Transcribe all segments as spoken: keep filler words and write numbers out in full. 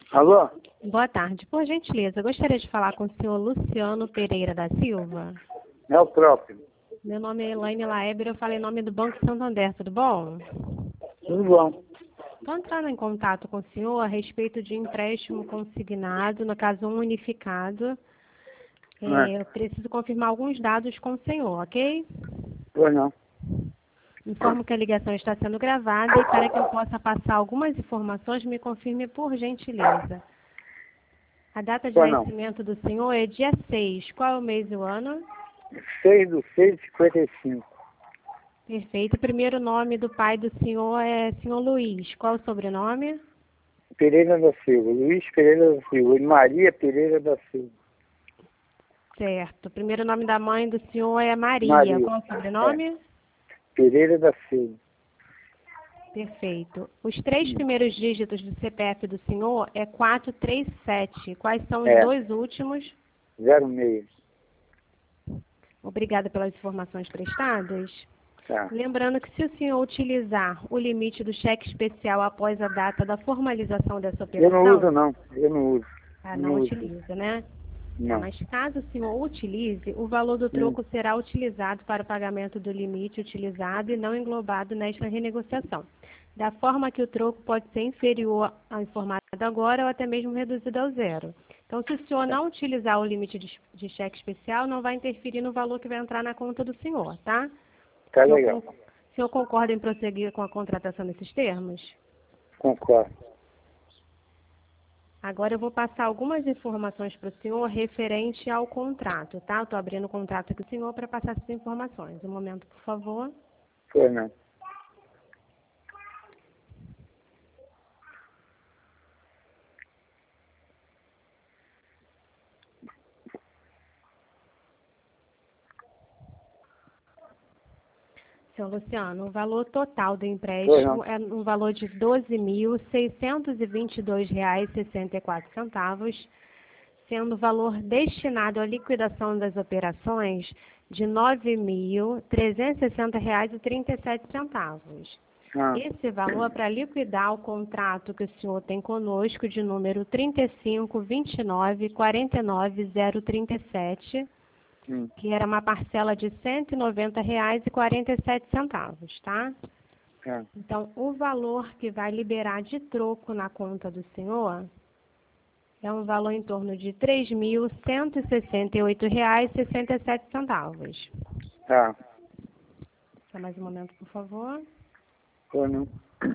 Alô? Boa tarde. Por gentileza, eu gostaria de falar com o senhor Luciano Pereira da Silva. É o próprio. Meu nome é Elaine Laeber, eu falei em nome do Banco Santander, tudo bom? Tudo bom. Estou entrando em contato com o senhor a respeito de empréstimo consignado, no caso um unificado. Não É, eu preciso confirmar alguns dados com o senhor, ok? Pois não. Informo que a ligação está sendo gravada e para que eu possa passar algumas informações, me confirme por gentileza. A data de Pois não. nascimento do senhor é dia seis. Qual é o mês e o ano? seis do seis de cinquenta e cinco. Perfeito. O primeiro nome do pai do senhor é senhor Luiz. Qual o sobrenome? Pereira da Silva. Luiz Pereira da Silva. E Maria Pereira da Silva. Certo. O primeiro nome da mãe do senhor é Maria. Maria. Qual o sobrenome? É. Pereira da Silva. Perfeito. Os três primeiros dígitos do C P F do senhor é quatro três sete. Quais são os É. dois últimos? zero seis. Obrigada pelas informações prestadas. Tá. Lembrando que se o senhor utilizar o limite do cheque especial após a data da formalização dessa Eu operação... não uso, não. Eu não uso. Ah, Não não uso. utiliza, né? Tá, Não. mas caso o senhor utilize, o valor do troco Hum. será utilizado para o pagamento do limite utilizado e não englobado nesta renegociação. Da forma que o troco pode ser inferior ao informado agora ou até mesmo reduzido ao zero. Então, se o senhor não utilizar o limite de, de cheque especial, não vai interferir no valor que vai entrar na conta do senhor, tá? Tá O senhor, legal. con- o senhor concorda em prosseguir com a contratação nesses termos? Concordo. Agora eu vou passar algumas informações para o senhor referente ao contrato, tá? Estou abrindo o contrato aqui do senhor para passar essas informações. Um momento, por favor. Pois não. Senhor Luciano, o valor total do Pois empréstimo não. é um valor de doze mil seiscentos e vinte e dois reais e sessenta e quatro centavos, sendo o valor destinado à liquidação das operações de nove mil trezentos e sessenta reais e trinta e sete centavos. Ah. Esse valor é para liquidar o contrato que o senhor tem conosco de número trinta e cinco, vinte e nove, quarenta e nove, zero trinta e sete, Hum. que era uma parcela de cento e noventa reais e quarenta e sete centavos, tá? Tá. Então, o valor que vai liberar de troco na conta do senhor é um valor em torno de três mil cento e sessenta e oito reais e sessenta e sete centavos. Tá. Só mais um momento, por favor. Pois não.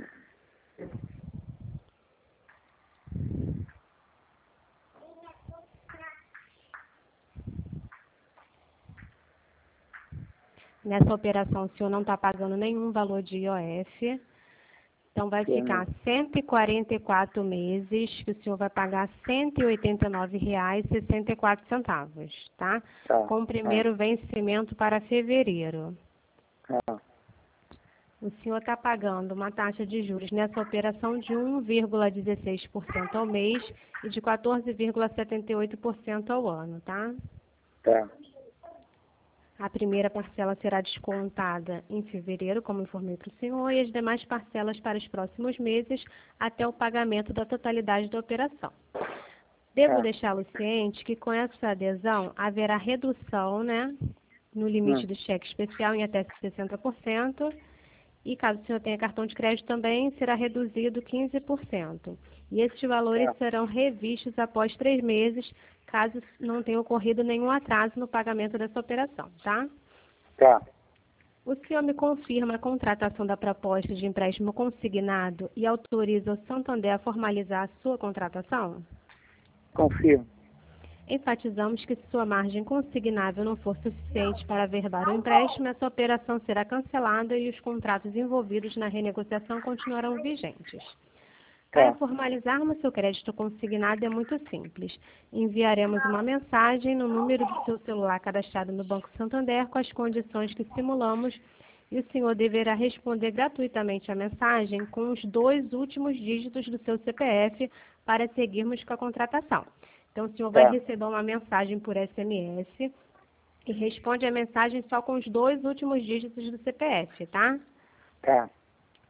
Nessa operação, o senhor não está pagando nenhum valor de I O F. Então, vai Pois ficar não. cento e quarenta e quatro meses, que o senhor vai pagar cento e oitenta e nove reais e sessenta e quatro centavos, tá? Tá. Com o primeiro vencimento para fevereiro. Tá. O senhor está pagando uma taxa de juros nessa operação de um vírgula dezesseis por cento ao mês e de quatorze vírgula setenta e oito por cento ao ano, tá? Tá. A primeira parcela será descontada em fevereiro, como informei para o senhor, e as demais parcelas para os próximos meses até o pagamento da totalidade da operação. Devo Tá. deixá-lo ciente que com essa adesão haverá redução, né, no limite Hum. do cheque especial em até sessenta por cento. E caso o senhor tenha cartão de crédito também, será reduzido quinze por cento. E esses valores Tá. serão revistos após três meses, caso não tenha ocorrido nenhum atraso no pagamento dessa operação, tá? Tá. O senhor me confirma a contratação da proposta de empréstimo consignado e autoriza o Santander a formalizar a sua contratação? Confirmo. Enfatizamos que se sua margem consignável não for suficiente para averbar o empréstimo, essa operação será cancelada e os contratos envolvidos na renegociação continuarão vigentes. Para Tá. formalizarmos seu crédito consignado é muito simples. Enviaremos uma mensagem no número do seu celular cadastrado no Banco Santander com as condições que simulamos e o senhor deverá responder gratuitamente a mensagem com os dois últimos dígitos do seu C P F para seguirmos com a contratação. Então, o senhor vai Tá. receber uma mensagem por S M S e responde a mensagem só com os dois últimos dígitos do C P F, tá? Tá.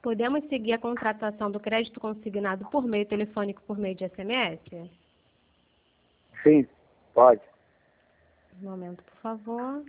Podemos seguir a contratação do crédito consignado por meio telefônico por meio de S M S? Sim, pode. Um momento, por favor.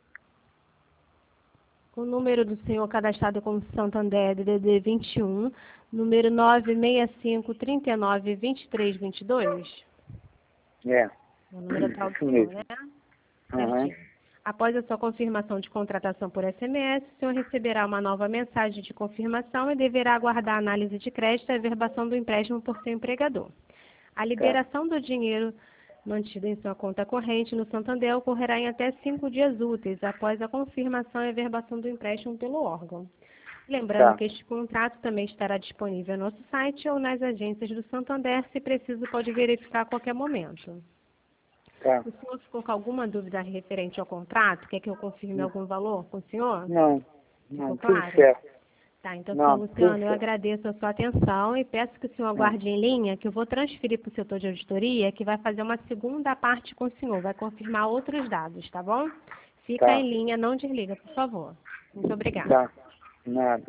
O número do senhor cadastrado como Santander é D D D vinte e um, número nove seis cinco, três nove, dois três dois dois. É. O número atual do Isso senhor, mesmo. né? Uhum. Certinho. Após a sua confirmação de contratação por S M S, o senhor receberá uma nova mensagem de confirmação e deverá aguardar a análise de crédito e a averbação do empréstimo por seu empregador. A liberação do dinheiro mantido em sua conta corrente no Santander ocorrerá em até cinco dias úteis após a confirmação e averbação do empréstimo pelo órgão. Lembrando Tá. que este contrato também estará disponível no nosso site ou nas agências do Santander, se preciso pode verificar a qualquer momento. Tá. O senhor ficou com alguma dúvida referente ao contrato? Quer que eu confirme algum valor com o senhor? Não, não, Ficou tudo claro? certo. Tá, então, Não, senhor Luciano, tudo eu certo. agradeço a sua atenção e peço que o senhor aguarde em linha, que eu vou transferir para o setor de auditoria, que vai fazer uma segunda parte com o senhor, vai confirmar outros dados, tá bom? Fica Tá. em linha, não desliga, por favor. Muito obrigada. Tá. Nada.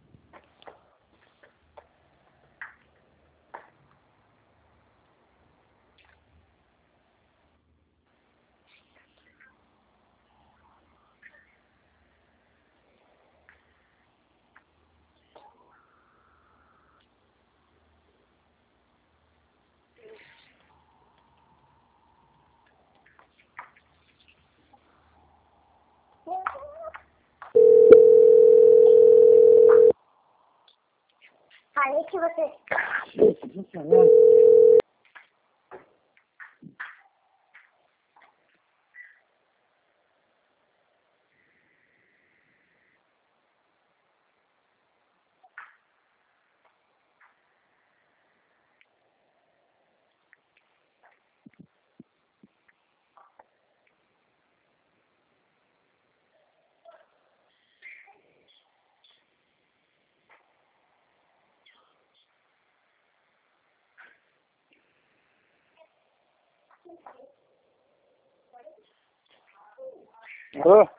Falei que você... Alô?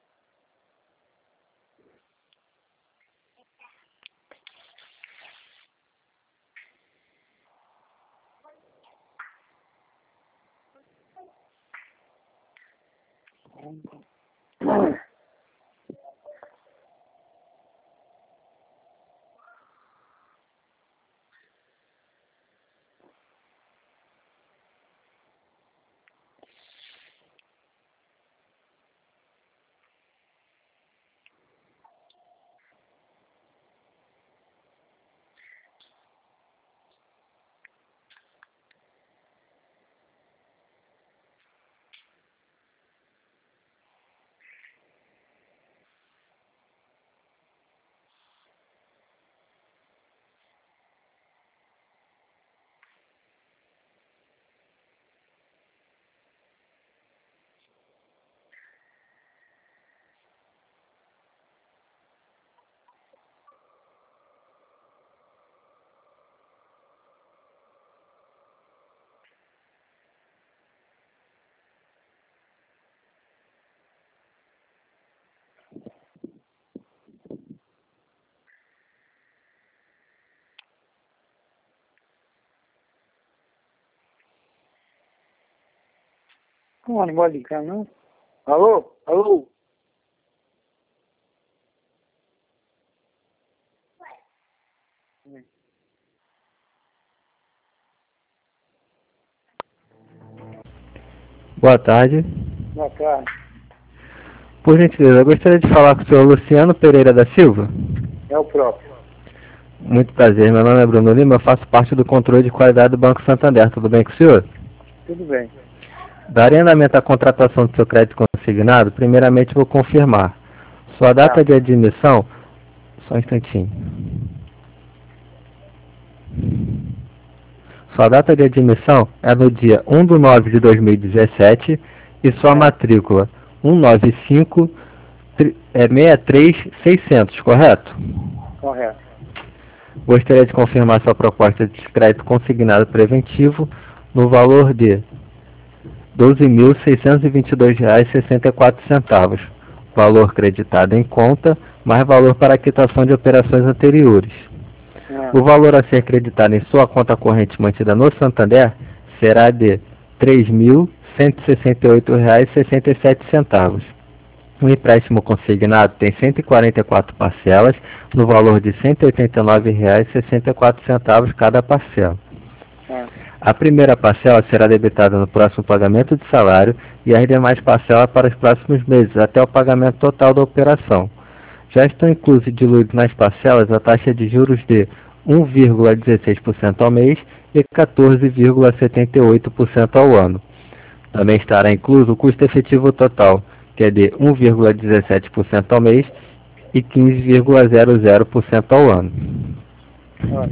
Não, não pode ligar, não. Alô? Alô? Boa tarde. Boa tarde. Por gentileza, eu gostaria de falar com o senhor Luciano Pereira da Silva. É o próprio. Muito prazer, meu nome é Bruno Lima, eu faço parte do controle de qualidade do Banco Santander. Tudo bem com o senhor? Tudo bem. Darei andamento à contratação do seu crédito consignado, primeiramente vou confirmar. Sua data Tá. de admissão... Só um instantinho. Sua data de admissão é no dia um de nove de dois mil e dezessete e sua É. matrícula um nove cinco seis três seis zero zero, correto? Correto. Gostaria de confirmar sua proposta de crédito consignado preventivo no valor de doze mil seiscentos e vinte e dois reais e sessenta e quatro centavos. valor creditado em conta, mais valor para a quitação de operações anteriores. Ah, O valor a ser creditado em sua conta corrente mantida no Santander será de três mil cento e sessenta e oito reais e sessenta e sete centavos. O empréstimo consignado tem cento e quarenta e quatro parcelas, no valor de cento e oitenta e nove reais e sessenta e quatro centavos cada parcela. ah, A primeira parcela será debitada no próximo pagamento de salário e as demais parcelas para os próximos meses, até o pagamento total da operação. Já estão inclusos e diluídos nas parcelas a taxa de juros de um vírgula dezesseis por cento ao mês e quatorze vírgula setenta e oito por cento ao ano. Também estará incluso o custo efetivo total, que é de um vírgula dezessete por cento ao mês e quinze vírgula zero zero por cento ao ano. olha.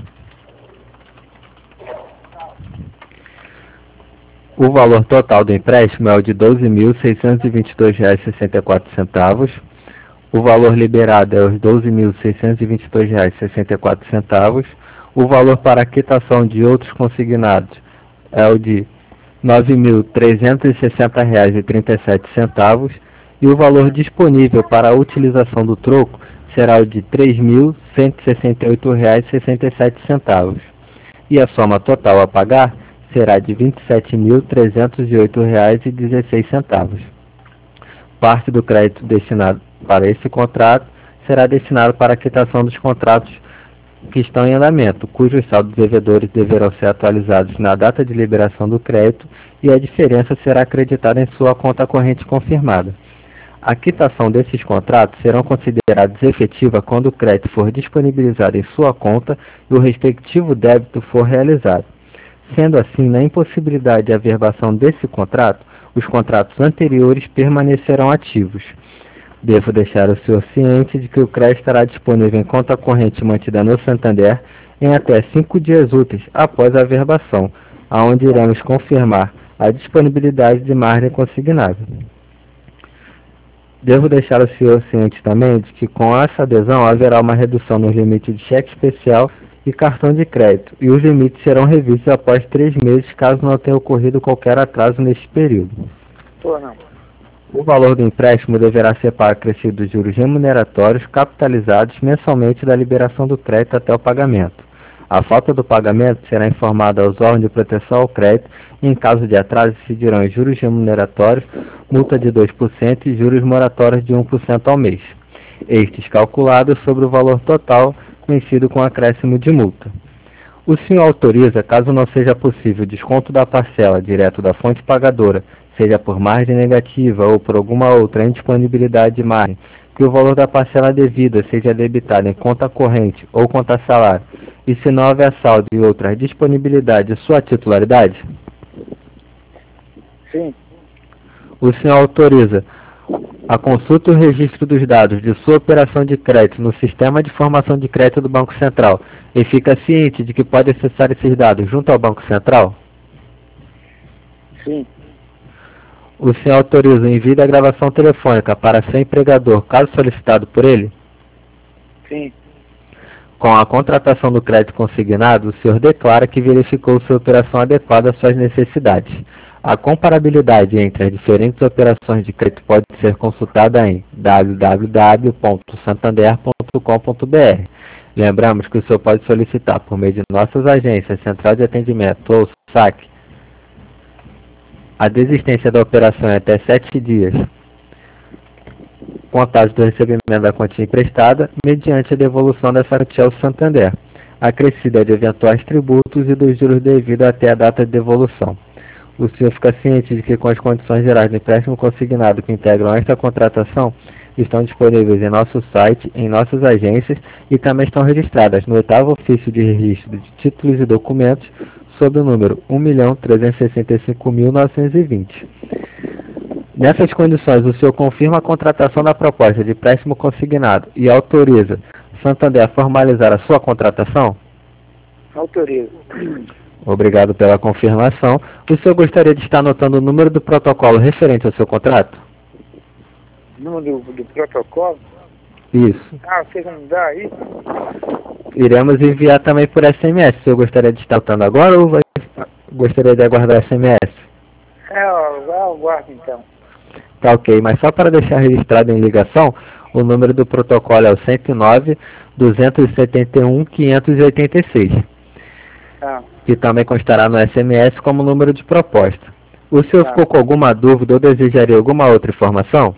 O valor total do empréstimo é o de doze mil seiscentos e vinte e dois reais e sessenta e quatro centavos. O valor liberado é os doze mil seiscentos e vinte e dois reais e sessenta e quatro centavos. O valor para a quitação de outros consignados é o de nove mil trezentos e sessenta reais e trinta e sete centavos. E o valor disponível para a utilização do troco será o de três mil cento e sessenta e oito reais e sessenta e sete centavos. E a soma total a pagar será de vinte e sete mil trezentos e oito reais e dezesseis centavos. Parte do crédito destinado para esse contrato será destinado para a quitação dos contratos que estão em andamento, cujos saldos devedores deverão ser atualizados na data de liberação do crédito e a diferença será acreditada em sua conta corrente confirmada. A quitação desses contratos serão considerados efetiva quando o crédito for disponibilizado em sua conta e o respectivo débito for realizado. Sendo assim, na impossibilidade de averbação desse contrato, os contratos anteriores permanecerão ativos. Devo deixar o senhor ciente de que o crédito estará disponível em conta corrente mantida no Santander em até cinco dias úteis após a averbação, aonde iremos confirmar a disponibilidade de margem consignável. Devo deixar o senhor ciente também de que com essa adesão haverá uma redução nos limites de cheque especial e cartão de crédito, e os limites serão revistos após três meses caso não tenha ocorrido qualquer atraso neste período. Pô, não. O valor do empréstimo deverá ser para acrescido dos juros remuneratórios capitalizados mensalmente da liberação do crédito até o pagamento. A falta do pagamento será informada aos órgãos de proteção ao crédito e, em caso de atraso, incidirão juros remuneratórios, multa de dois por cento e juros moratórios de um por cento ao mês. Estes calculados sobre o valor total vencido com acréscimo de multa. O senhor autoriza, caso não seja possível desconto da parcela direto da fonte pagadora, seja por margem negativa ou por alguma outra indisponibilidade de margem, que o valor da parcela devida seja debitado em conta corrente ou conta salário, e se não houver saldo e outras disponibilidades de sua titularidade? Sim. O senhor autoriza a consulta e o registro dos dados de sua operação de crédito no Sistema de Informação de Crédito do Banco Central e fica ciente de que pode acessar esses dados junto ao Banco Central? Sim. O senhor autoriza o envio da gravação telefônica para seu empregador, caso solicitado por ele? Sim. Com a contratação do crédito consignado, o senhor declara que verificou sua operação adequada às suas necessidades. A comparabilidade entre as diferentes operações de crédito pode ser consultada em w w w ponto santander ponto com ponto b r. Lembramos que o senhor pode solicitar por meio de nossas agências, Central de Atendimento ou S A C, a desistência da operação em até sete dias, contados do recebimento da quantia emprestada, mediante a devolução dessa quantia ao Santander, acrescida de eventuais tributos e dos juros devidos até a data de devolução. O senhor fica ciente de que com as condições gerais do empréstimo consignado que integram esta contratação, estão disponíveis em nosso site, em nossas agências e também estão registradas no oitavo ofício de registro de títulos e documentos sob o número um milhão trezentos e sessenta e cinco mil novecentos e vinte. Nessas condições, o senhor confirma a contratação da proposta de empréstimo consignado e autoriza Santander a formalizar a sua contratação? Autorizo. Obrigado pela confirmação. O senhor gostaria de estar anotando o número do protocolo referente ao seu contrato? Número do, do protocolo? Isso. Ah, vocês vão me dar aí? Iremos enviar também por S M S. O senhor gostaria de estar anotando agora ou vai... gostaria de aguardar S M S? É, ó, eu aguardo então. Tá ok, mas só para deixar registrado em ligação, o número do protocolo é o cento e nove, duzentos e setenta e um, quinhentos e oitenta e seis. Tá. Que também constará no S M S como número de proposta. O senhor Tá. ficou com alguma dúvida ou desejaria alguma outra informação?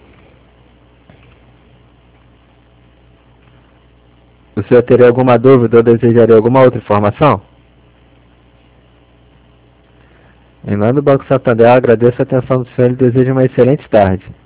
O senhor teria alguma dúvida ou desejaria alguma outra informação? Em nome do Banco Santander, agradeço a atenção do senhor e desejo uma excelente tarde.